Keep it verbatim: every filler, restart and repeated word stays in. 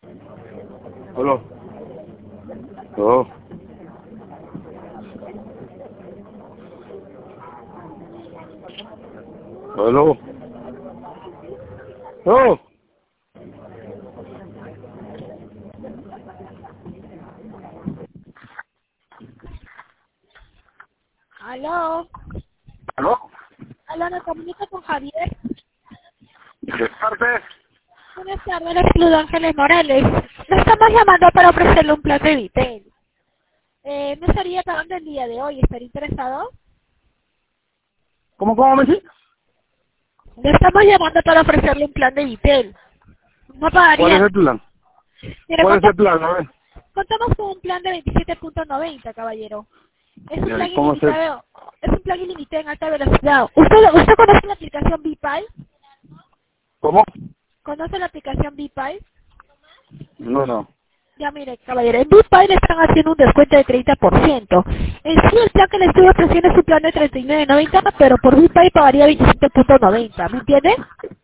Aló. Oh. Aló. Oh. Aló. Aló. Aló, ¿me comunica con Javier? ¿De parte? Buenas tardes, les saludo Ángeles Morales. Le estamos llamando para ofrecerle un plan de Vitel. Eh, ¿No estaría pagando el día de hoy? ¿Estaría interesado? ¿Cómo, cómo me dice? Le estamos llamando para ofrecerle un plan de Vitel. No ¿Cuál es pagaría. el plan? Mire, ¿Cuál es el conta- plan? A ver. contamos con un plan de veintisiete punto noventa, caballero. Es un plan ¿Y cómo se...? ilimitado. Es un plan ilimitado en alta velocidad. ¿Usted, usted conoce la aplicación BeePay? ¿Cómo? ¿Conoce la aplicación BeePay? No, no. Ya mire, caballero, en BeePay le están haciendo un descuento de treinta por ciento. En sí, el plan que le estoy ofreciendo es un plan de treinta y nueve noventa, pero por BeePay pagaría veintisiete punto noventa, ¿me entiende?